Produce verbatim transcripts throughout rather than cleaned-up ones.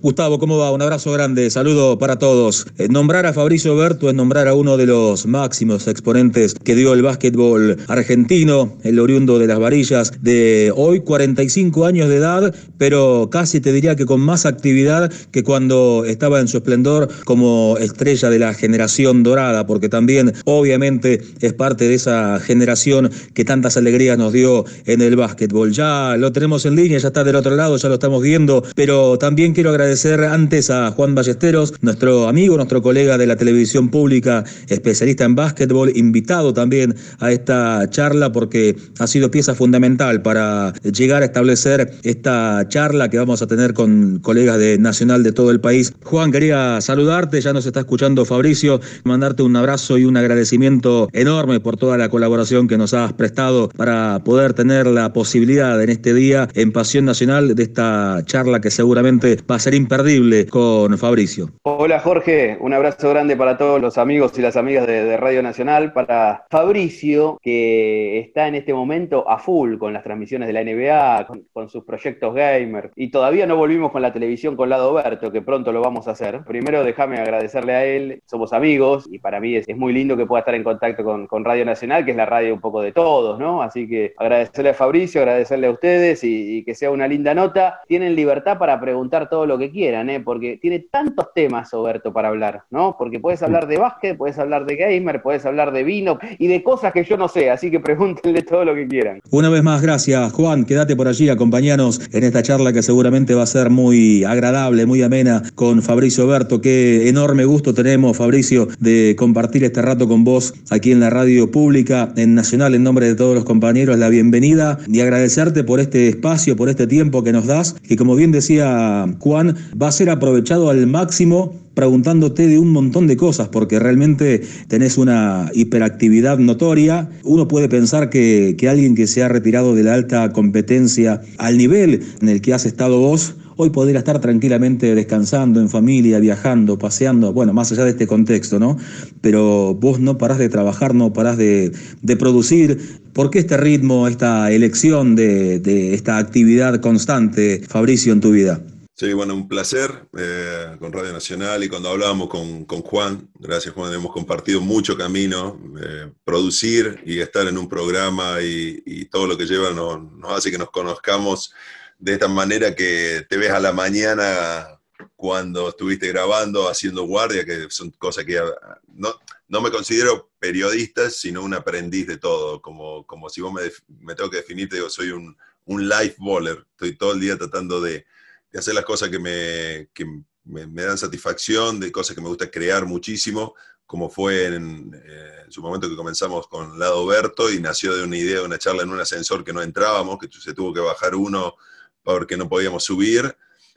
Gustavo, ¿cómo va? Un abrazo grande, saludo para todos. Eh, nombrar a Fabricio Oberto es nombrar a uno de los máximos exponentes que dio el básquetbol argentino, el oriundo de Las Varillas, de hoy cuarenta y cinco años de edad, pero casi te diría que con más actividad que cuando estaba en su esplendor como estrella de la generación dorada, porque también obviamente es parte de esa generación que tantas alegrías nos dio en el básquetbol. Ya lo tenemos en línea, ya está del otro lado, ya lo estamos viendo, pero también quiero agradecer antes a Juan Ballesteros, nuestro amigo, nuestro colega de la televisión pública, especialista en básquetbol, invitado también a esta charla porque ha sido pieza fundamental para llegar a establecer esta charla que vamos a tener con colegas de Nacional de todo el país. Juan, quería saludarte, ya nos está escuchando Fabricio, mandarte un abrazo y un agradecimiento enorme por toda la colaboración que nos has prestado para poder tener la posibilidad en este día en Pasión Nacional de esta charla que seguramente va a ser imperdible con Fabricio. Hola Jorge, un abrazo grande para todos los amigos y las amigas de, de Radio Nacional, para Fabricio, que está en este momento a full con las transmisiones de la N B A, con, con sus proyectos gamer, y todavía no volvimos con la televisión con Lado Oberto, que pronto lo vamos a hacer. Primero déjame agradecerle a él, somos amigos, y para mí es, es muy lindo que pueda estar en contacto con, con Radio Nacional, que es la radio un poco de todos, ¿no? Así que agradecerle a Fabricio, agradecerle a ustedes, y, y que sea una linda nota. Tienen libertad para preguntar todo lo que quieran, ¿eh? Porque tiene tantos temas, Oberto, para hablar, ¿no? Porque puedes hablar de básquet, puedes hablar de gamer, puedes hablar de vino y de cosas que yo no sé, así que pregúntenle todo lo que quieran. Una vez más, gracias, Juan. Quédate por allí, acompañanos en esta charla que seguramente va a ser muy agradable, muy amena con Fabricio Oberto. Qué enorme gusto tenemos, Fabricio, de compartir este rato con vos aquí en la radio pública, en Nacional, en nombre de todos los compañeros, la bienvenida y agradecerte por este espacio, por este tiempo que nos das, que como bien decía Juan, va a ser aprovechado al máximo preguntándote de un montón de cosas, porque realmente tenés una hiperactividad notoria. Uno puede pensar que, que alguien que se ha retirado de la alta competencia al nivel en el que has estado vos, hoy podría estar tranquilamente descansando en familia, viajando, paseando, bueno, más allá de este contexto, ¿no? Pero vos no parás de trabajar, no parás de, de producir. ¿Por qué este ritmo, esta elección de, de esta actividad constante, Fabricio, en tu vida? Sí, bueno, un placer eh, con Radio Nacional, y cuando hablábamos con, con Juan, gracias Juan, hemos compartido mucho camino, eh, producir y estar en un programa y, y todo lo que lleva nos, nos hace que nos conozcamos de esta manera, que te ves a la mañana cuando estuviste grabando, haciendo guardia, que son cosas que no, no me considero periodista, sino un aprendiz de todo, como, como si vos me, me tengo que definir, te digo, soy un, un life baller, estoy todo el día tratando de de hacer las cosas que, me, que me, me dan satisfacción, de cosas que me gusta crear muchísimo, como fue en, eh, en su momento que comenzamos con Lado Oberto, y nació de una idea, de una charla en un ascensor que no entrábamos, que se tuvo que bajar uno porque no podíamos subir,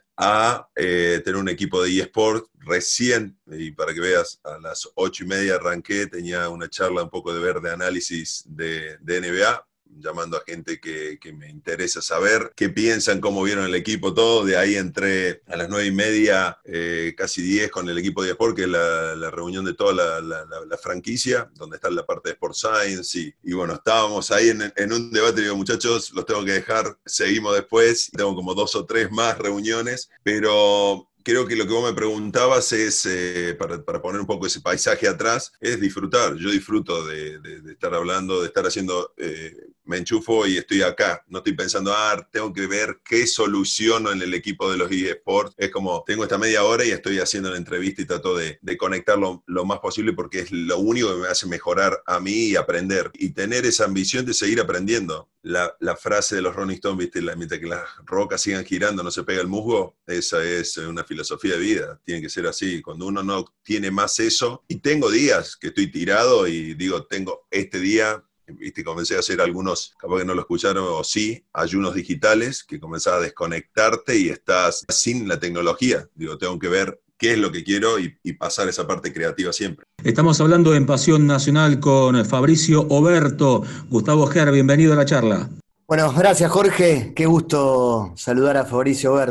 a eh, tener un equipo de eSport recién, y para que veas, a las ocho y media arranqué, tenía una charla un poco de ver de análisis de, de N B A, llamando a gente que, que me interesa saber qué piensan, cómo vieron el equipo, todo. De ahí entré a las nueve y media, eh, casi diez, con el equipo de eSport, que es la, la reunión de toda la, la, la, la franquicia, donde está la parte de Sport Science, y, y bueno, estábamos ahí en, en un debate. Digo, muchachos, los tengo que dejar, seguimos después, tengo como dos o tres más reuniones, pero creo que lo que vos me preguntabas es, eh, para, para poner un poco ese paisaje atrás, es disfrutar. Yo disfruto de, de, de estar hablando, de estar haciendo, eh, me enchufo y estoy acá. No estoy pensando, ah, tengo que ver qué soluciono en el equipo de los eSports. Es como, tengo esta media hora y estoy haciendo la entrevista y trato de, de conectarlo lo más posible, porque es lo único que me hace mejorar a mí y aprender. Y tener esa ambición de seguir aprendiendo. La, la frase de los Rolling Stones, ¿viste? La, mientras que las rocas sigan girando, no se pega el musgo. Esa es una filosofía de vida, tiene que ser así. Cuando uno no tiene más eso, y tengo días que estoy tirado y digo, tengo este día, viste, comencé a hacer algunos, capaz que no lo escucharon, o sí, ayunos digitales, que comenzás a desconectarte y estás sin la tecnología. Digo, tengo que ver qué es lo que quiero y, y pasar esa parte creativa siempre. Estamos hablando en Pasión Nacional con Fabricio Oberto. Gustavo Ger, bienvenido a la charla. Bueno, gracias Jorge, qué gusto saludar a Fabricio Oberto.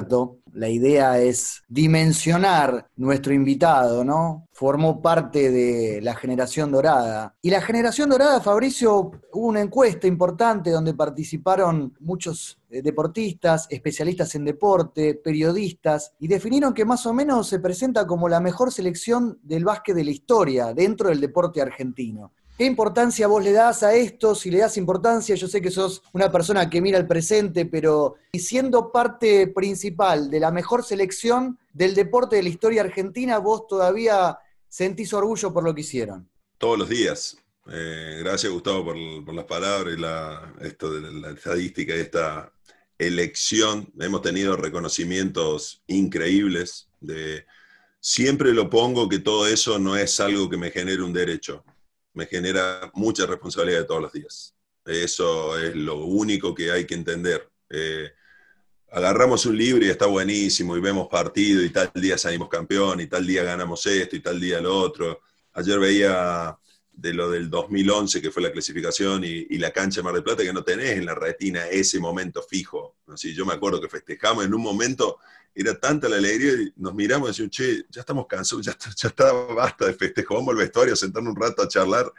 La idea es dimensionar nuestro invitado, ¿no? Formó parte de la generación dorada. Y la generación dorada, Fabricio, hubo una encuesta importante donde participaron muchos eh, deportistas, especialistas en deporte, periodistas, y definieron que más o menos se presenta como la mejor selección del básquet de la historia dentro del deporte argentino. ¿Qué importancia vos le das a esto? Si le das importancia, yo sé que sos una persona que mira el presente, pero siendo parte principal de la mejor selección del deporte de la historia argentina, vos todavía sentís orgullo por lo que hicieron. Todos los días. Eh, gracias, Gustavo, por, por las palabras y la, esto de la estadística y esta elección. Hemos tenido reconocimientos increíbles. De, siempre lo pongo que todo eso no es algo que me genere un derecho. Me genera mucha responsabilidad de todos los días. Eso es lo único que hay que entender. Eh, agarramos un libro y está buenísimo y vemos partido y tal día salimos campeón y tal día ganamos esto y tal día lo otro. Ayer veía de lo del dos mil once, que fue la clasificación, y, y la cancha de Mar del Plata, que no tenés en la retina ese momento fijo. Así, yo me acuerdo que festejamos en un momento, era tanta la alegría, y nos miramos y decíamos, che, ya estamos cansados, ya está, ya está, basta de festejo, vamos al vestuario a sentarnos un rato a charlar.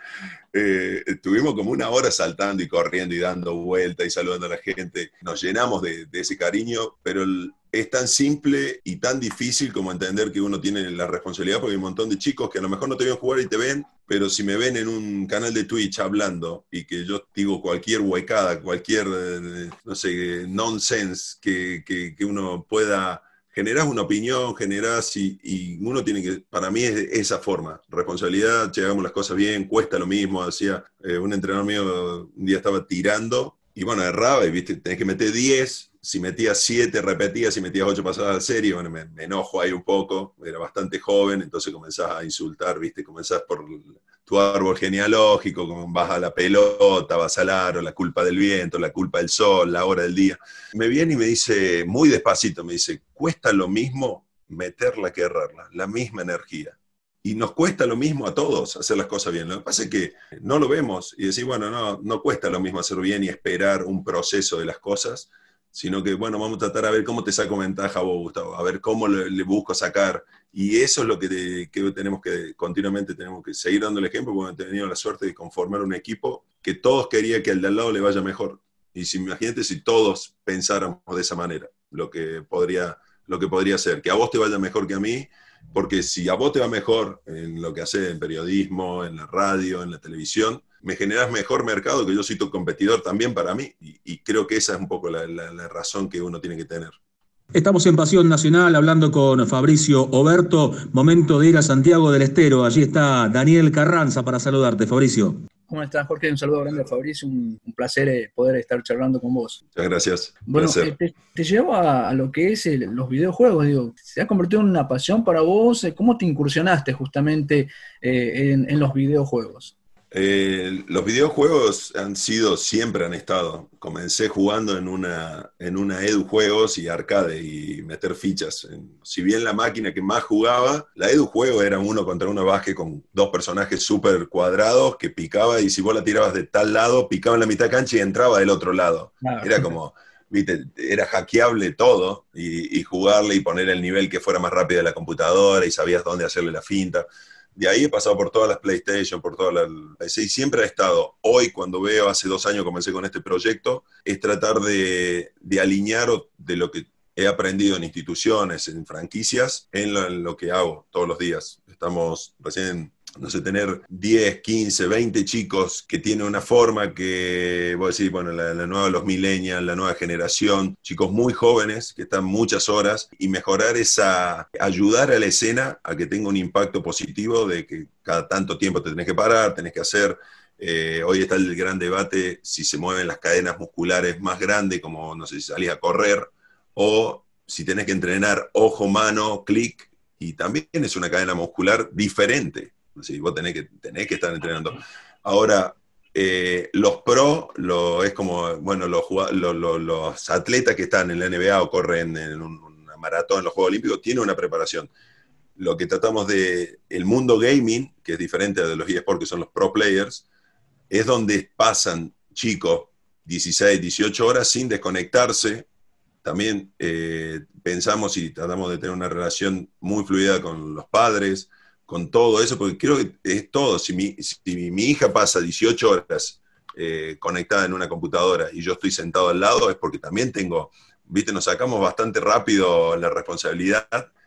Eh, estuvimos como una hora saltando y corriendo y dando vueltas y saludando a la gente. Nos llenamos de, de ese cariño, pero el, es tan simple y tan difícil como entender que uno tiene la responsabilidad, porque hay un montón de chicos que a lo mejor no te ven jugar y te ven, pero si me ven en un canal de Twitch hablando y que yo digo cualquier huecada, cualquier, no sé, nonsense que, que, que uno pueda, generás una opinión, generás y, y uno tiene que, para mí es esa forma, responsabilidad, llegamos las cosas bien, cuesta lo mismo, decía, eh, un entrenador mío un día estaba tirando y bueno, erraba y viste, tenés que meter diez, si metías siete repetías, si metías ocho pasadas al serio, bueno, me, me enojo ahí un poco, era bastante joven, entonces comenzás a insultar, viste, comenzás por tu árbol genealógico, vas a la pelota, vas al aro, la culpa del viento, la culpa del sol, la hora del día. Me viene y me dice, muy despacito, me dice, cuesta lo mismo meterla que errarla, la misma energía. Y nos cuesta lo mismo a todos hacer las cosas bien. Lo que pasa es que no lo vemos y decir, bueno, no, no cuesta lo mismo hacer bien y esperar un proceso de las cosas, sino que, bueno, vamos a tratar a ver cómo te saco ventaja a vos, Gustavo, a ver cómo le, le busco sacar. Y eso es lo que, te, que tenemos que, continuamente tenemos que seguir dando el ejemplo, porque hemos tenido la suerte de conformar un equipo que todos querían que al de al lado le vaya mejor. Y si, imagínate si todos pensáramos de esa manera, lo que podría, lo que podría ser, que a vos te vaya mejor que a mí, porque si a vos te va mejor en lo que haces en periodismo, en la radio, en la televisión, me generas mejor mercado, que yo soy tu competidor también para mí, y, y creo que esa es un poco la, la, la razón que uno tiene que tener. Estamos en Pasión Nacional hablando con Fabricio Oberto, momento de ir a Santiago del Estero, allí está Daniel Carranza para saludarte, Fabricio. ¿Cómo estás, Jorge? Un saludo grande a Fabricio, un, un placer eh, poder estar charlando con vos. Muchas gracias. Bueno, eh, te, te llevo a, a lo que es el, los videojuegos, digo, ¿se ha convertido en una pasión para vos? ¿Cómo te incursionaste justamente eh, en, en los videojuegos? Eh, los videojuegos han sido, siempre han estado. Comencé jugando en una, en una Edu Juegos y arcade y meter fichas. Si bien la máquina que más jugaba, la Edu Juego era uno contra uno básquet con dos personajes súper cuadrados que picaba y si vos la tirabas de tal lado, picaba en la mitad cancha y entraba del otro lado. Ah. Era como, viste, era hackeable todo y, y jugarle y poner el nivel que fuera más rápido de la computadora y sabías dónde hacerle la finta. De ahí he pasado por todas las PlayStation, por todas las P C, y siempre ha estado. Hoy, cuando veo, hace dos años comencé con este proyecto, es tratar de, de alinear de lo que he aprendido en instituciones, en franquicias, en lo, en lo que hago todos los días. Estamos recién, no sé, tener diez, quince, veinte chicos que tienen una forma que, voy a decir, bueno, la, la nueva, los millennials, la nueva generación, chicos muy jóvenes que están muchas horas y mejorar esa, ayudar a la escena a que tenga un impacto positivo de que cada tanto tiempo te tenés que parar, tenés que hacer, eh, hoy está el gran debate si se mueven las cadenas musculares más grandes, como, no sé, si salís a correr, o si tenés que entrenar ojo, mano, clic, y también es una cadena muscular diferente. Sí, vos tenés que, tenés que estar entrenando. Ahora, eh, los pro, lo, es como, bueno, los, los, los, los atletas que están en la N B A o corren en un, una maratón en los Juegos Olímpicos, tienen una preparación. Lo que tratamos de, el mundo gaming, que es diferente de los eSports, que son los pro players, es donde pasan chicos dieciséis, dieciocho horas sin desconectarse, también eh, pensamos y tratamos de tener una relación muy fluida con los padres, con todo eso, porque creo que es todo. Si mi, si mi hija pasa dieciocho horas eh, conectada en una computadora y yo estoy sentado al lado, es porque también tengo, viste, nos sacamos bastante rápido la responsabilidad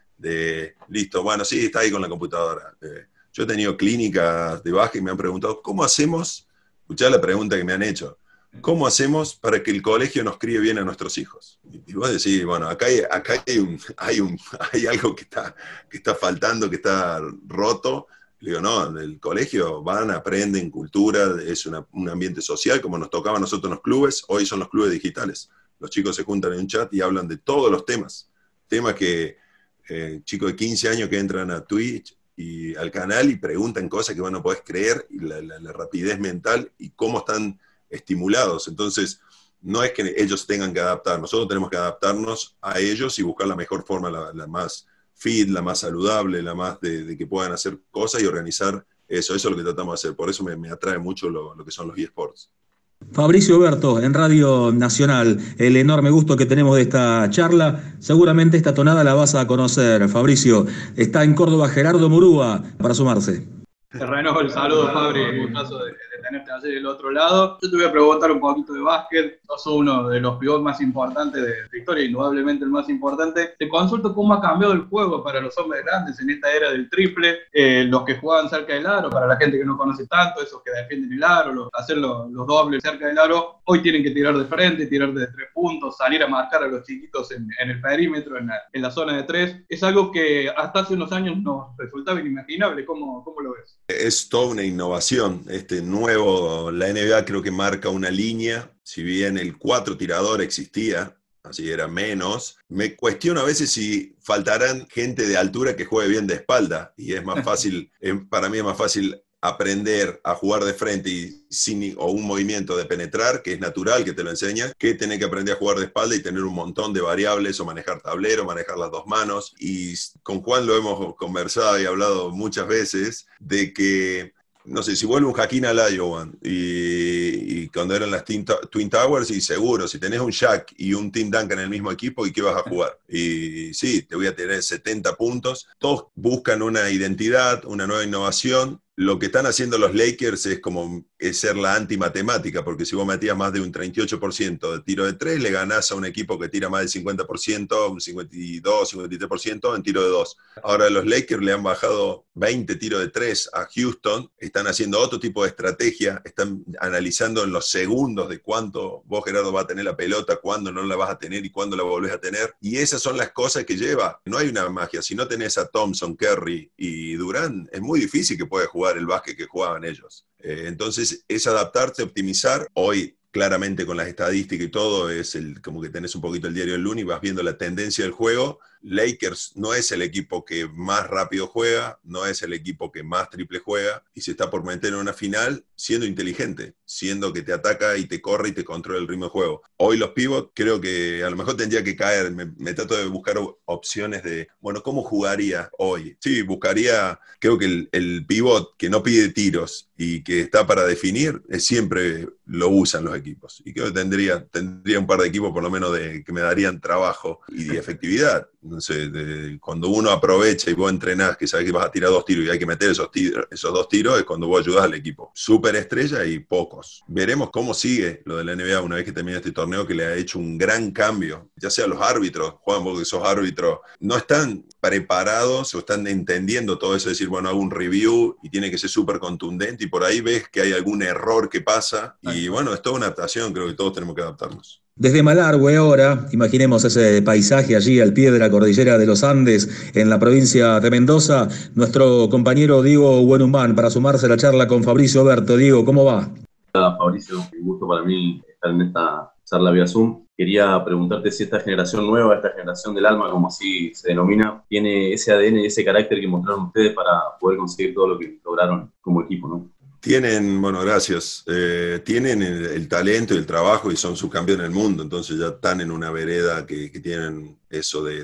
de, listo, bueno, sí, está ahí con la computadora. Eh, yo he tenido clínicas de baja y me han preguntado, ¿cómo hacemos? Escuchá la pregunta que me han hecho. ¿Cómo hacemos para que el colegio nos críe bien a nuestros hijos? Y vos decís, bueno, acá hay, acá hay, un, hay, un, hay algo que está, que está faltando, que está roto. Le digo, no, en el colegio van, aprenden cultura, es una, un ambiente social, como nos tocaba a nosotros en los clubes, hoy son los clubes digitales. Los chicos se juntan en un chat y hablan de todos los temas. Temas que eh, chicos de quince años que entran a Twitch y al canal y preguntan cosas que vos no podés creer, y la, la, la rapidez mental y cómo están estimulados. Entonces, no es que ellos tengan que adaptar, nosotros tenemos que adaptarnos a ellos y buscar la mejor forma, la, la más fit, la más saludable, la más de, de que puedan hacer cosas y organizar eso. Eso es lo que tratamos de hacer. Por eso me, me atrae mucho lo, lo que son los eSports. Fabricio Berto, en Radio Nacional, el enorme gusto que tenemos de esta charla. Seguramente esta tonada la vas a conocer, Fabricio. Está en Córdoba Gerardo Murúa para sumarse. Te renuevo el saludo, Fabri, un gustazo de, de tenerte allí del otro lado. Yo te voy a preguntar un poquito de básquet. Sos uno de los pivots más importantes de la historia, indudablemente el más importante. Te consulto cómo ha cambiado el juego para los hombres grandes en esta era del triple, eh, los que juegan cerca del aro, para la gente que no conoce tanto, esos que defienden el aro, los, hacer los, los dobles cerca del aro, hoy tienen que tirar de frente, tirar de tres puntos, salir a marcar a los chiquitos en, en el perímetro, en la, en la zona de tres. Es algo que hasta hace unos años nos resultaba inimaginable. ¿Cómo, cómo lo ves? Es toda una innovación. Este nuevo, la N B A creo que marca una línea. Si bien el cuatro tirador existía, así era menos, me cuestiono a veces si faltarán gente de altura que juegue bien de espalda. Y es más fácil, para mí es más fácil aprender a jugar de frente y sin, o un movimiento de penetrar, que es natural, que te lo enseña, que tener que aprender a jugar de espalda y tener un montón de variables, o manejar tablero, manejar las dos manos. Y con Juan lo hemos conversado y hablado muchas veces, de que, no sé, si vuelve un Hakeem Olajuwon y, y cuando eran las Twin, Twin Towers, y seguro, si tenés un Shaq y un Tim Duncan en el mismo equipo, ¿y qué vas a jugar? Y sí, te voy a tener setenta puntos. Todos buscan una identidad, una nueva innovación. Lo que están haciendo los Lakers es como es ser la antimatemática, porque si vos metías más de un treinta y ocho por ciento de tiro de tres, le ganás a un equipo que tira más del cincuenta por ciento, un cincuenta y dos, cincuenta y tres por ciento en tiro de dos. Ahora los Lakers le han bajado veinte tiros de tres a Houston, están haciendo otro tipo de estrategia, están analizando en los segundos de cuánto vos, Gerardo, vas a tener la pelota, cuándo no la vas a tener y cuándo la volvés a tener. Y esas son las cosas que lleva. No hay una magia. Si no tenés a Thompson, Curry y Durant, es muy difícil que puedas jugar el básquet que jugaban ellos. Eh, entonces es adaptarse, optimizar. Hoy claramente con las estadísticas y todo, es el, como que tenés un poquito el diario del lunes y vas viendo la tendencia del juego. Lakers no es el equipo que más rápido juega, no es el equipo que más triple juega, y se está por meter en una final siendo inteligente, siendo que te ataca y te corre y te controla el ritmo de juego. Hoy los pivots creo que a lo mejor tendría que caer, me, me trato de buscar opciones de, bueno, ¿cómo jugaría hoy? Sí, buscaría, creo que el, el pivot que no pide tiros y que está para definir, es siempre lo usan los equipos. Y creo que tendría, tendría un par de equipos por lo menos de, que me darían trabajo y de efectividad. No sé, de, cuando uno aprovecha y vos entrenás, que sabés que vas a tirar dos tiros y hay que meter esos, tiros, esos dos tiros, es cuando vos ayudás al equipo. Súper estrella y pocos. Veremos cómo sigue lo de la N B A una vez que termine este torneo, que le ha hecho un gran cambio. Ya sea los árbitros, Juan, vos que sos árbitro, no están preparados o están entendiendo todo eso, de decir, bueno, hago un review y tiene que ser súper contundente, y por ahí ves que hay algún error que pasa, y bueno, es toda una adaptación, creo que todos tenemos que adaptarnos. Desde Malargüe ahora, imaginemos ese paisaje allí al pie de la cordillera de los Andes, en la provincia de Mendoza, nuestro compañero Diego Buenhumán, para sumarse a la charla con Fabricio Berto. Diego, ¿cómo va? Hola, Fabricio, un gusto para mí estar en esta charla vía Zoom. Quería preguntarte si esta generación nueva, esta generación del alma, como así se denomina, tiene ese A D N y ese carácter que mostraron ustedes para poder conseguir todo lo que lograron como equipo, ¿no? Tienen, bueno, gracias, eh, tienen el, el talento y el trabajo y son subcampeones del mundo, entonces ya están en una vereda que, que tienen eso de, de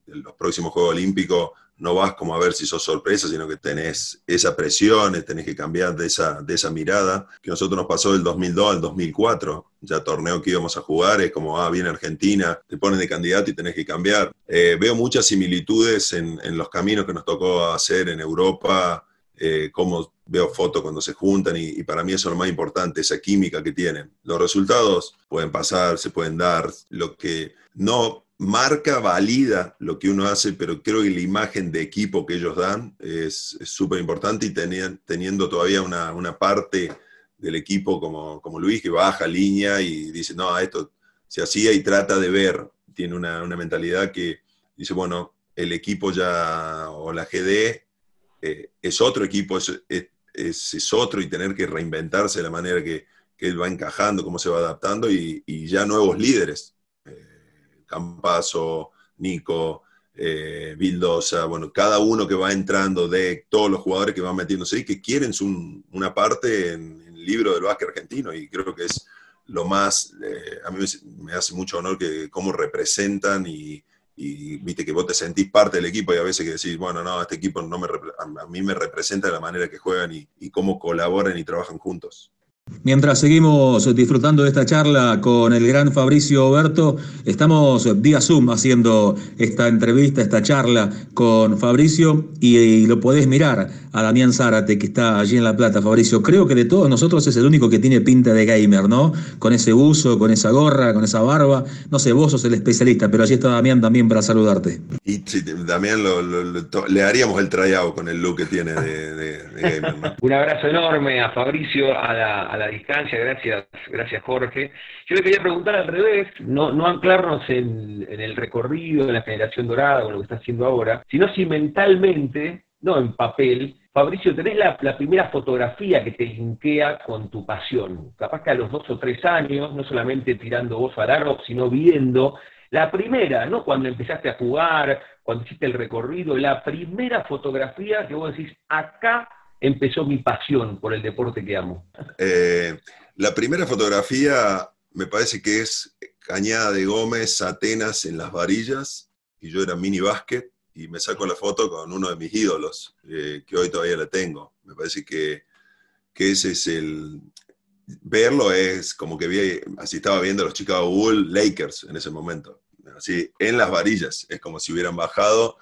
en los próximos Juegos Olímpicos no vas como a ver si sos sorpresa, sino que tenés esa presión, tenés que cambiar de esa, de esa mirada, que a nosotros nos pasó del dos mil dos al dos mil cuatro, ya torneo que íbamos a jugar, es como, ah, viene Argentina, te ponen de candidato y tenés que cambiar. Eh, veo muchas similitudes en, en los caminos que nos tocó hacer en Europa, eh, cómo veo fotos cuando se juntan, y, y para mí eso es lo más importante, esa química que tienen. Los resultados pueden pasar, se pueden dar, lo que no marca, valida lo que uno hace, pero creo que la imagen de equipo que ellos dan es súper importante, y tenían, teniendo todavía una, una parte del equipo como, como Luis, que baja línea y dice, no, esto se hacía, y trata de ver, tiene una, una mentalidad que dice, bueno, el equipo ya, o la G D, eh, es otro equipo, es, es, es otro, y tener que reinventarse de la manera que, que él va encajando, cómo se va adaptando, y, y ya nuevos líderes. Campazo, Nico, eh, Vildosa, bueno, cada uno que va entrando, de todos los jugadores que van metiéndose y que quieren su, una parte en, en el libro del básquet argentino, y creo que es lo más, eh, a mí me, me hace mucho honor que cómo representan, y, y viste que vos te sentís parte del equipo, y a veces que decís, bueno, no, este equipo no me, a mí me representa de la manera que juegan y, y cómo colaboran y trabajan juntos. Mientras seguimos disfrutando de esta charla con el gran Fabricio Oberto, estamos vía Zoom haciendo esta entrevista, esta charla con Fabricio, y, y lo podés mirar a Damián Zárate, que está allí en La Plata. Fabricio, creo que de todos nosotros es el único que tiene pinta de gamer, ¿no? Con ese buzo, con esa gorra, con esa barba. No sé, vos sos el especialista, pero allí está Damián también para saludarte. Y sí, Damián lo, lo, lo, le haríamos el tryout con el look que tiene de, de, de gamer, ¿no? Un abrazo enorme a Fabricio, a la, a la distancia. Gracias, gracias Jorge. Yo le quería preguntar al revés, no, no anclarnos en, en el recorrido, en la generación dorada, con lo que está haciendo ahora, sino si mentalmente, no en papel, Fabricio, tenés la, la primera fotografía que te linkea con tu pasión. Capaz que a los dos o tres años, no solamente tirando vos al aro, sino viendo la primera, ¿no? Cuando empezaste a jugar, cuando hiciste el recorrido, la primera fotografía que vos decís, acá empezó mi pasión por el deporte que amo. Eh, la primera fotografía me parece que es Cañada de Gómez, Atenas en las varillas, y yo era mini básquet, y me saco la foto con uno de mis ídolos, eh, que hoy todavía la tengo. Me parece que, que ese es el... Verlo es como que vi, así estaba viendo a los Chicago Bulls, Lakers en ese momento, así en las varillas, es como si hubieran bajado,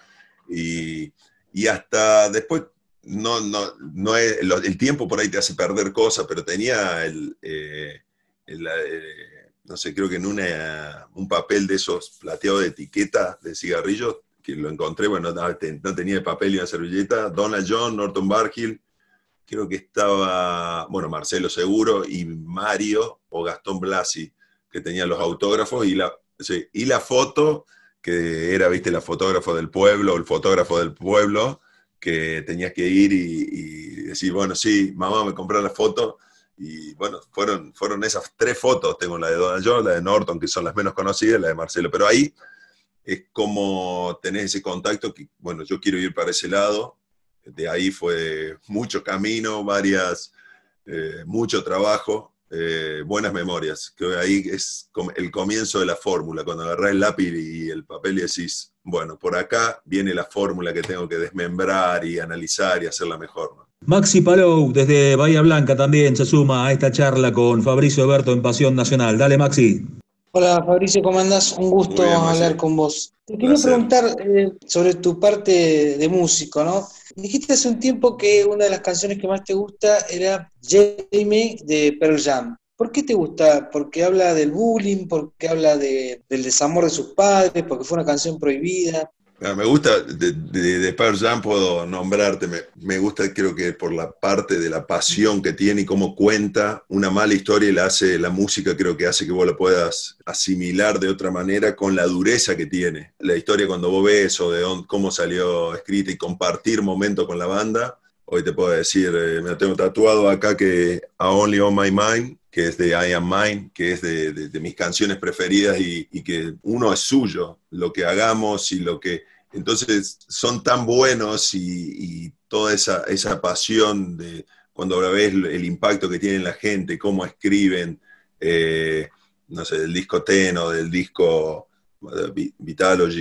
y, y hasta después, no, no, no es, el tiempo por ahí te hace perder cosas, pero tenía el, eh, el, eh, no sé, creo que en una, un papel de esos plateados de etiqueta de cigarrillos, que lo encontré, bueno, no, no tenía el papel y una servilleta, Donald John, Norton Bargill, creo que estaba, bueno, Marcelo seguro, y Mario o Gastón Blasi, que tenían los autógrafos, y la, sí, y la foto, que era, viste, la fotógrafo del pueblo, el fotógrafo del pueblo, que tenías que ir y, y decir, bueno, sí, mamá, me compró la foto, y bueno, fueron, fueron esas tres fotos, tengo la de Donald John, la de Norton, que son las menos conocidas, la de Marcelo, pero ahí es como tenés ese contacto que, bueno, yo quiero ir para ese lado. De ahí fue mucho camino, varias, eh, mucho trabajo, eh, buenas memorias. Creo que ahí es el comienzo de la fórmula, cuando agarrás el lápiz y el papel y decís, bueno, por acá viene la fórmula que tengo que desmembrar y analizar y hacerla mejor, ¿no? Maxi Palou, desde Bahía Blanca, también se suma a esta charla con Fabricio Oberto en Pasión Nacional. Dale, Maxi. Hola Fabricio, ¿cómo andás? Un gusto Muy bien, hablar Maxi. con vos. Te quería Placer. preguntar eh, sobre tu parte de músico, ¿no? Dijiste hace un tiempo que una de las canciones que más te gusta era Jamie de Pearl Jam. ¿Por qué te gusta? ¿Porque habla del bullying? ¿Porque habla de, del desamor de sus padres? ¿Porque fue una canción prohibida? Ah, me gusta, de, de, de Pearl Jam puedo nombrarte, me, me gusta creo que por la parte de la pasión que tiene y cómo cuenta una mala historia y la hace, la música creo que hace que vos la puedas asimilar de otra manera con la dureza que tiene. La historia cuando vos ves o de dónde, cómo salió escrita y compartir momentos con la banda, hoy te puedo decir, eh, me lo tengo tatuado acá que A Only On My Mind, que es de I Am Mine, que es de, de, de mis canciones preferidas y, y que uno es suyo, lo que hagamos y lo que... Entonces son tan buenos y, y toda esa, esa pasión de cuando ves el impacto que tiene en la gente, cómo escriben, eh, no sé, del disco Teno, del disco Vitalogy,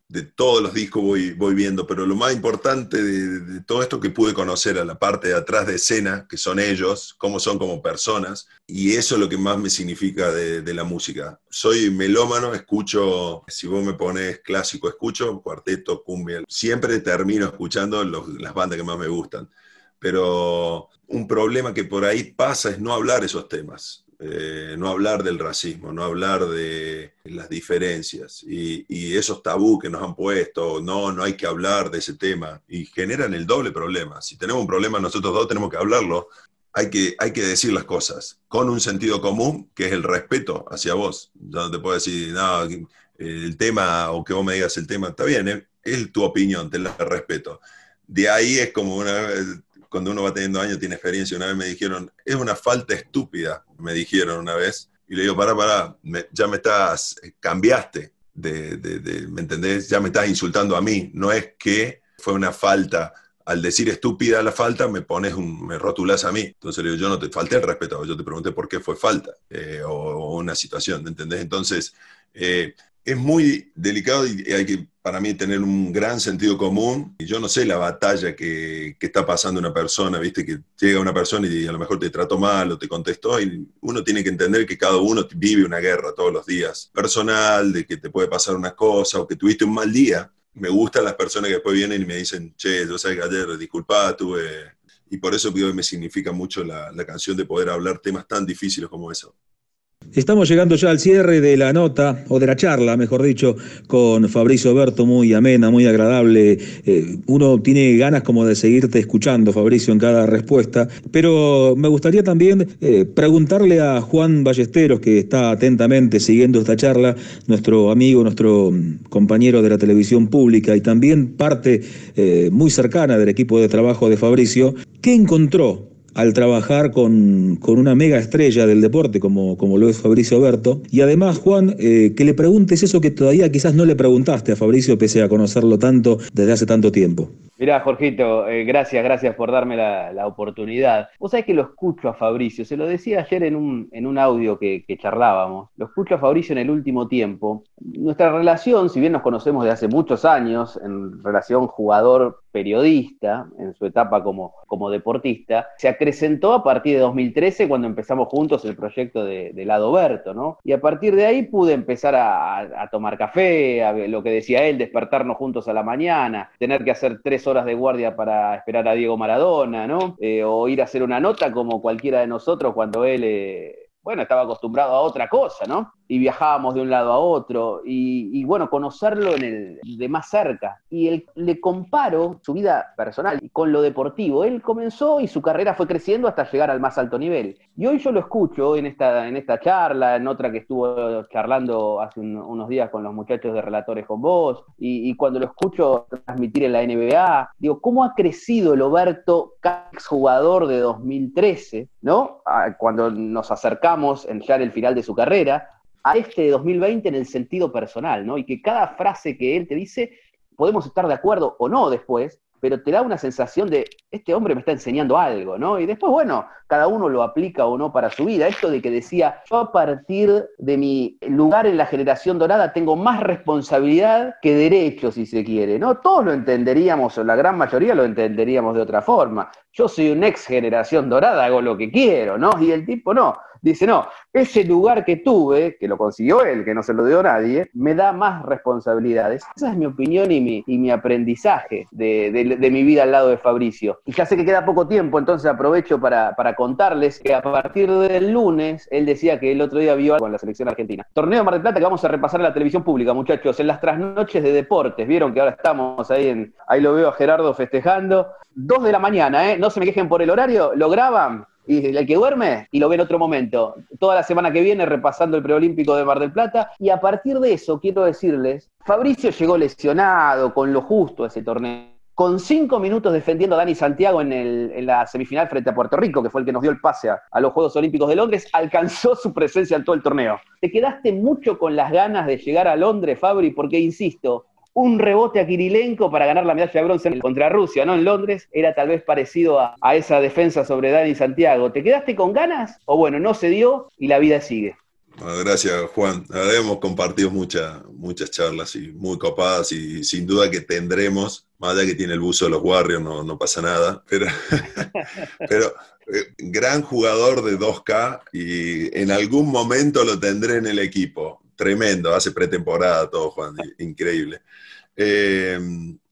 de todos los discos voy, voy viendo, pero lo más importante de, de todo esto que pude conocer a la parte de atrás de escena, que son ellos, cómo son como personas, y eso es lo que más me significa de, de la música. Soy melómano, escucho, si vos me pones clásico, escucho cuarteto, cumbia, siempre termino escuchando los, las bandas que más me gustan, pero un problema que por ahí pasa es no hablar esos temas. Eh, no hablar del racismo, no hablar de las diferencias y, y esos tabú que nos han puesto, no, no hay que hablar de ese tema y generan el doble problema. Si tenemos un problema nosotros dos tenemos que hablarlo, hay que, hay que decir las cosas con un sentido común que es el respeto hacia vos. Yo no te puedo decir, no, el tema o que vos me digas el tema, está bien, es, es tu opinión, te la respeto. De ahí es como una vez, cuando uno va teniendo años, tiene experiencia, una vez me dijeron, es una falta estúpida, me dijeron una vez, y le digo, pará, pará, me, ya me estás, cambiaste, de, de, de, ¿me entendés? Ya me estás insultando a mí, no es que fue una falta, al decir estúpida la falta, me pones un, me rotulás a mí, entonces le digo, yo no te falté el respeto, yo te pregunté por qué fue falta, eh, o, o una situación, ¿me entendés? Entonces, eh, es muy delicado y hay que, para mí, tener un gran sentido común. Y yo no sé la batalla que, que está pasando una persona, ¿viste? Que llega una persona y a lo mejor te trató mal o te contestó y uno tiene que entender que cada uno vive una guerra todos los días. Personal, de que te puede pasar una cosa o que tuviste un mal día. Me gustan las personas que después vienen y me dicen, che, yo sé que ayer, disculpa, tuve... Y por eso creo que me significa mucho la, la canción de poder hablar temas tan difíciles como eso. Estamos llegando ya al cierre de la nota, o de la charla, mejor dicho, con Fabrizio Berto, muy amena, muy agradable. Eh, uno tiene ganas como de seguirte escuchando, Fabrizio, en cada respuesta, pero me gustaría también eh, preguntarle a Juan Ballesteros, que está atentamente siguiendo esta charla, nuestro amigo, nuestro compañero de la televisión pública y también parte eh, muy cercana del equipo de trabajo de Fabrizio, ¿qué encontró al trabajar con, con una mega estrella del deporte como, como lo es Fabrizio Berto? Y además, Juan, eh, que le preguntes eso que todavía quizás no le preguntaste a Fabrizio, pese a conocerlo tanto desde hace tanto tiempo. Mirá, Jorgito, eh, gracias, gracias por darme la, la oportunidad. Vos sabés que lo escucho a Fabricio, se lo decía ayer en un, en un audio que, que charlábamos, lo escucho a Fabricio en el último tiempo. Nuestra relación, si bien nos conocemos de hace muchos años, en relación jugador-periodista, en su etapa como, como deportista, se acrecentó a partir de dos mil trece cuando empezamos juntos el proyecto de, de Lado Berto, ¿no? Y a partir de ahí pude empezar a, a, a tomar café, a lo que decía él, despertarnos juntos a la mañana, tener que hacer tres horas de guardia para esperar a Diego Maradona, ¿no? Eh, o ir a hacer una nota como cualquiera de nosotros cuando él, eh, bueno, estaba acostumbrado a otra cosa, ¿no? Y viajábamos de un lado a otro, y, y bueno, conocerlo en el, de más cerca. Y él, le comparo su vida personal con lo deportivo. Él comenzó y su carrera fue creciendo hasta llegar al más alto nivel. Y hoy yo lo escucho en esta, en esta charla, en otra que estuvo charlando hace un, unos días con los muchachos de Relatores con Vos, y, y cuando lo escucho transmitir en la N B A, digo, ¿cómo ha crecido el Oberto, exjugador de dos mil trece, ¿no? Cuando nos acercamos en, ya en el final de su carrera, a este de dos mil veinte en el sentido personal, ¿no? Y que cada frase que él te dice, podemos estar de acuerdo o no después, pero te da una sensación de, este hombre me está enseñando algo, ¿no? Y después, bueno, cada uno lo aplica o no para su vida. Esto de que decía, yo a partir de mi lugar en la generación dorada tengo más responsabilidad que derecho, si se quiere, ¿no? Todos lo entenderíamos, o la gran mayoría lo entenderíamos de otra forma. Yo soy una ex generación dorada, hago lo que quiero, ¿no? Y el tipo no. Dice, no, ese lugar que tuve, que lo consiguió él, que no se lo dio nadie, me da más responsabilidades. Esa es mi opinión y mi, y mi aprendizaje de, de, de mi vida al lado de Fabricio. Y ya sé que queda poco tiempo, entonces aprovecho para, para contarles que a partir del lunes, él decía que el otro día vio algo en la selección argentina. Torneo de Mar del Plata que vamos a repasar en la televisión pública, muchachos, en las trasnoches de deportes. Vieron que ahora estamos ahí, en, ahí lo veo a Gerardo festejando. Dos de la mañana, ¿eh? No se me quejen por el horario, lo graban. Y el que duerme, y lo ve en otro momento. Toda la semana que viene repasando el preolímpico de Mar del Plata. Y a partir de eso, quiero decirles, Fabricio llegó lesionado, con lo justo a ese torneo. Con cinco minutos defendiendo a Dani Santiago en, el, en la semifinal frente a Puerto Rico, que fue el que nos dio el pase a, a los Juegos Olímpicos de Londres, alcanzó su presencia en todo el torneo. Te quedaste mucho con las ganas de llegar a Londres, Fabri, porque, insisto, un rebote a Kirilenko para ganar la medalla de bronce contra Rusia, ¿no? En Londres era tal vez parecido a, a esa defensa sobre Dani Santiago. ¿Te quedaste con ganas? O bueno, no se dio y la vida sigue. Bueno, gracias, Juan. La verdad, hemos compartido muchas muchas charlas y muy copadas y sin duda que tendremos, más allá que tiene el buzo de los Warriors, no, no pasa nada, pero, pero eh, gran jugador de dos K y en algún momento lo tendré en el equipo. Tremendo, hace pretemporada todo, Juan, increíble. Eh,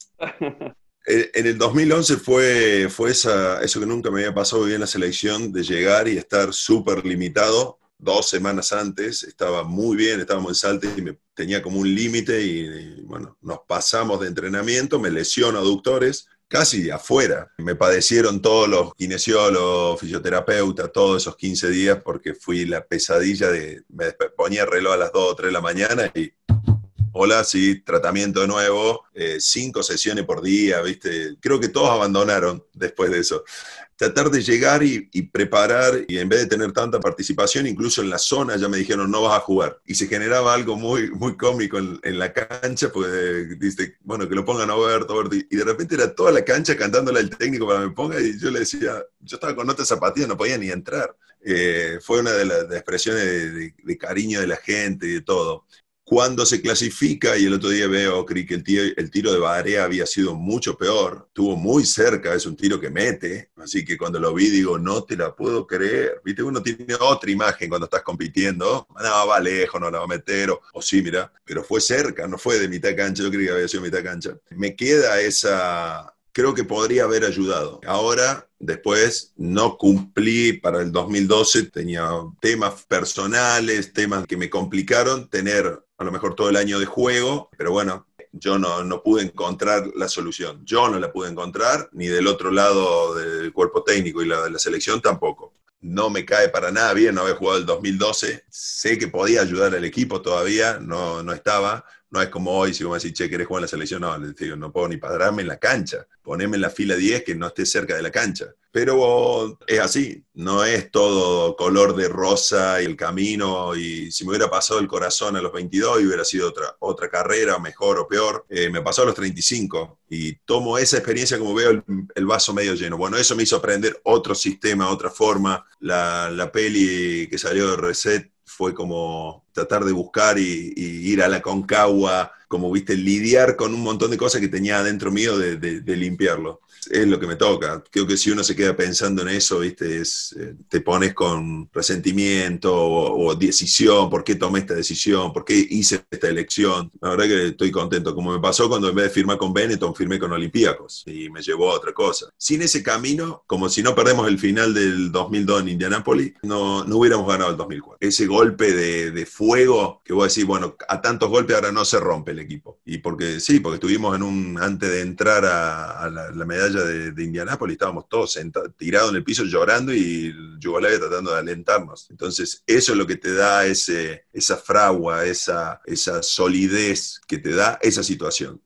En el dos mil once fue, fue esa, eso que nunca me había pasado bien en la selección, de llegar y estar súper limitado. Dos semanas antes estaba muy bien, estábamos en Salta y me tenía como un límite y, y bueno, nos pasamos de entrenamiento, me lesiono aductores, casi afuera. Me padecieron todos los kinesiólogos, fisioterapeutas, todos esos quince días porque fui la pesadilla de, me ponía el reloj a las dos o tres de la mañana y hola, sí, tratamiento de nuevo, eh, cinco sesiones por día, ¿viste? Creo que todos abandonaron después de eso. Tratar de llegar y, y preparar, y en vez de tener tanta participación, incluso en la zona ya me dijeron no vas a jugar. Y se generaba algo muy, muy cómico en, en la cancha, pues dice, bueno, que lo pongan a Oberto, Oberto, y de repente era toda la cancha cantándole al técnico para que me ponga, y yo le decía, yo estaba con otras zapatillas, no podía ni entrar. Eh, fue una de las de expresiones de, de, de cariño de la gente y de todo. Cuando se clasifica, y el otro día veo que el tiro, el tiro de Barea había sido mucho peor, estuvo muy cerca, es un tiro que mete, así que cuando lo vi digo, no te la puedo creer, viste, uno tiene otra imagen cuando estás compitiendo, no, va lejos, no la va a meter, o, o sí, mira, pero fue cerca, no fue de mitad cancha, yo creí que había sido mitad cancha. Me queda esa... Creo que podría haber ayudado. Ahora, después, no cumplí para el dos mil doce, tenía temas personales, temas que me complicaron tener a lo mejor todo el año de juego, pero bueno, yo no, no pude encontrar la solución. Yo no la pude encontrar, ni del otro lado del cuerpo técnico y la de la selección tampoco. No me cae para nada bien no haber jugado el dos mil doce. Sé que podía ayudar al equipo todavía, no, no estaba. No es como hoy, si vos me decís, che, ¿querés jugar en la selección? No, les digo, no puedo ni pararme en la cancha. Poneme en la fila diez que no esté cerca de la cancha. Pero es así, no es todo color de rosa y el camino. Y si me hubiera pasado el corazón a los veintidós, hubiera sido otra, otra carrera, mejor o peor. Eh, me pasó a los treinta y cinco y tomo esa experiencia como veo el, el vaso medio lleno. Bueno, eso me hizo aprender otro sistema, otra forma. La, la peli que salió de Reset fue como tratar de buscar y, y ir a la Concagua, como viste, lidiar con un montón de cosas que tenía adentro mío de, de, de limpiarlo. Es lo que me toca. Creo que si uno se queda pensando en eso, viste, es, eh, te pones con resentimiento o, o decisión, ¿por qué tomé esta decisión? ¿Por qué hice esta elección? La verdad que estoy contento, como me pasó cuando en vez de firmar con Benetton, firmé con Olympiacos y me llevó a otra cosa. Sin ese camino, como si no perdemos el final del dos mil dos en Indianápolis, no, no hubiéramos ganado el dos mil cuatro. Ese golpe de, de fuego que vos decís, bueno, a tantos golpes ahora no se rompe el equipo. Y porque sí, porque estuvimos en un, antes de entrar a, a la, la medalla de, de Indianápolis, estábamos todos sentados, tirados en el piso llorando y Yugoslavia tratando de alentarnos. Entonces eso es lo que te da ese, esa fragua, esa, esa solidez que te da esa situación.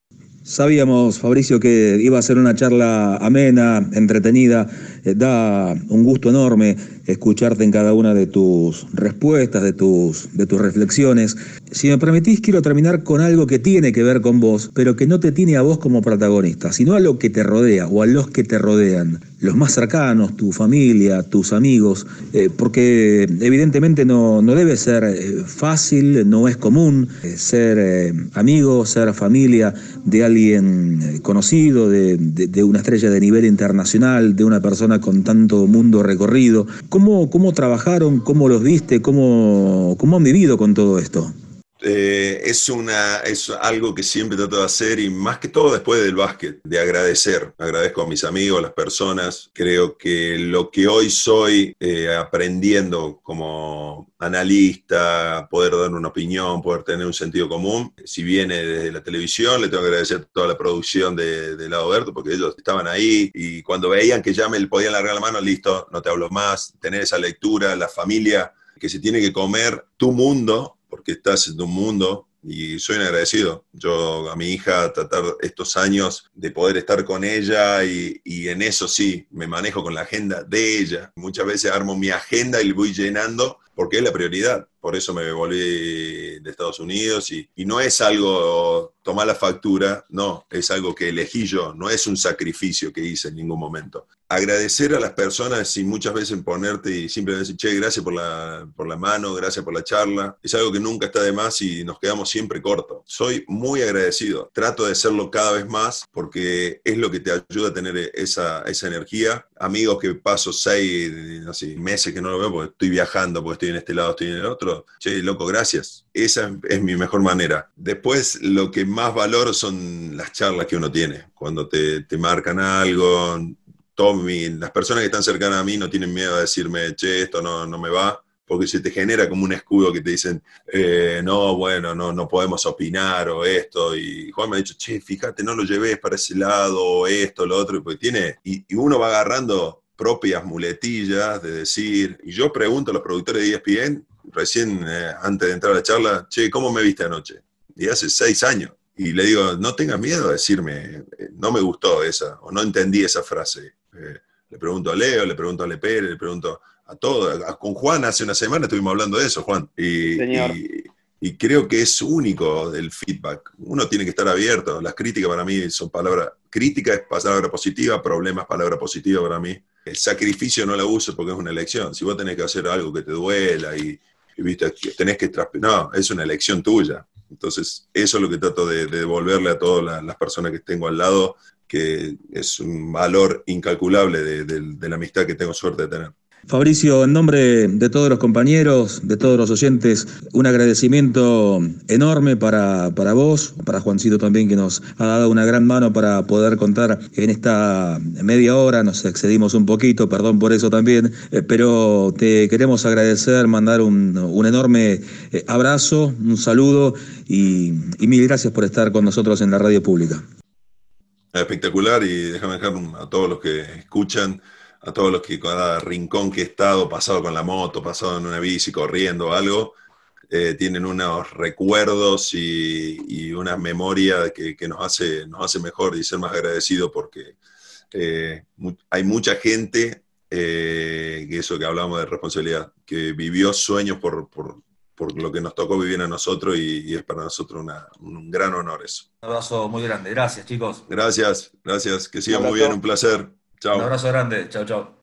Sabíamos, Fabricio, que iba a ser una charla amena, entretenida. Eh, da un gusto enorme escucharte en cada una de tus respuestas, de tus, de tus reflexiones. Si me permitís, quiero terminar con algo que tiene que ver con vos, pero que no te tiene a vos como protagonista, sino a lo que te rodea o a los que te rodean. Los más cercanos, tu familia, tus amigos, eh, porque evidentemente no, no debe ser eh, fácil, no es común eh, ser eh, amigo, ser familia de alguien eh, conocido, de, de, de una estrella de nivel internacional, de una persona con tanto mundo recorrido. ¿Cómo, cómo trabajaron? ¿Cómo los viste? ¿Cómo, cómo han vivido con todo esto? Eh, es, una, es algo que siempre trato de hacer y más que todo después del básquet, de agradecer. Agradezco a mis amigos, a las personas. Creo que lo que hoy soy eh, aprendiendo como analista, poder dar una opinión, poder tener un sentido común, si viene desde la televisión, le tengo que agradecer a toda la producción de, de Lado Berto, porque ellos estaban ahí y cuando veían que ya me podían largar la mano, listo, no te hablo más, tener esa lectura, la familia que se tiene que comer tu mundo, porque estás en un mundo y soy un agradecido. Yo a mi hija tratar estos años de poder estar con ella y, y en eso sí, me manejo con la agenda de ella. Muchas veces armo mi agenda y voy llenando porque es la prioridad. Por eso me volví de Estados Unidos y, y no es algo tomar la factura, no, es algo que elegí yo, no es un sacrificio que hice en ningún momento. Agradecer a las personas y muchas veces ponerte y simplemente decir, che, gracias por la, por la mano, gracias por la charla, es algo que nunca está de más y nos quedamos siempre cortos. Soy muy agradecido, trato de serlo cada vez más porque es lo que te ayuda a tener esa, esa energía. Amigos que paso seis, no sé, meses que no lo veo porque estoy viajando, porque estoy en este lado, estoy en el otro. Che, loco, gracias. Esa es mi mejor manera. Después, lo que más valoro son las charlas que uno tiene. Cuando te, te marcan algo, todo mi, las personas que están cercanas a mí no tienen miedo a decirme, che, esto no, no me va, porque se te genera como un escudo que te dicen, eh, no, bueno, no, no podemos opinar o esto. Y Juan me ha dicho, che, fíjate, no lo lleves para ese lado, o esto, lo otro, porque tiene, y, y uno va agarrando propias muletillas de decir, y yo pregunto a los productores de E S P N, recién eh, antes de entrar a la charla, che, ¿cómo me viste anoche? Y hace seis años. Y le digo, no tengas miedo a decirme, eh, no me gustó esa, o no entendí esa frase. Eh, le pregunto a Leo, le pregunto a Lepere, le pregunto a todos. A, con Juan hace una semana estuvimos hablando de eso, Juan. Y, y, y creo que es único el feedback. Uno tiene que estar abierto. Las críticas para mí son palabras, crítica es palabra positiva, problema es palabra positiva para mí. El sacrificio no la uso porque es una elección. Si vos tenés que hacer algo que te duela y, y viste, tenés que... No, es una elección tuya. Entonces, eso es lo que trato de, de devolverle a todas las, las personas que tengo al lado, que es un valor incalculable de, de, de la amistad que tengo suerte de tener. Fabricio, en nombre de todos los compañeros, de todos los oyentes, un agradecimiento enorme para, para vos, para Juancito también, que nos ha dado una gran mano para poder contar en esta media hora. Nos excedimos un poquito, perdón por eso también, eh, pero te queremos agradecer, mandar un, un enorme eh, abrazo, un saludo y, y mil gracias por estar con nosotros en la radio pública. Espectacular, y déjame dejar a todos los que escuchan, a todos los que cada rincón que he estado, pasado con la moto, pasado en una bici, corriendo, algo, eh, tienen unos recuerdos y, y una memoria que, que nos hace, nos hace mejor y ser más agradecido, porque eh, mu- hay mucha gente, eh, que eso que hablamos de responsabilidad, que vivió sueños por, por, por lo que nos tocó vivir a nosotros, y, y es para nosotros una, un gran honor eso. Un abrazo muy grande. Gracias, chicos. Gracias, gracias, que sigan muy bien, un placer. Chao. Un abrazo grande. Chao, chao.